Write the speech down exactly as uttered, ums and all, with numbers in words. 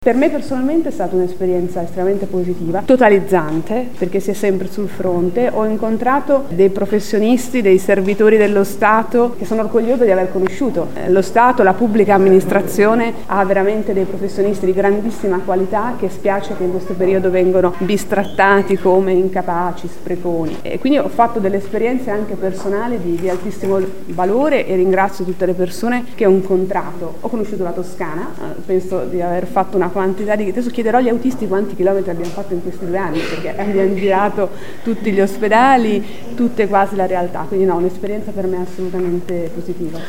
Per me personalmente è stata un'esperienza estremamente positiva, totalizzante, perché si è sempre sul fronte. Ho incontrato dei professionisti, dei servitori dello Stato che sono orgogliosa di aver conosciuto. Lo Stato, la pubblica amministrazione ha veramente dei professionisti di grandissima qualità che spiace che in questo periodo vengono bistrattati come incapaci, spreconi. E quindi ho fatto delle esperienze anche personali di, di altissimo valore e ringrazio tutte le persone che ho incontrato. Ho conosciuto la Toscana, penso di aver fatto una quantità di... Adesso chiederò agli autisti quanti chilometri abbiamo fatto in questi due anni, perché abbiamo girato tutti gli ospedali, tutte quasi la realtà, quindi no, un'esperienza per me assolutamente positiva.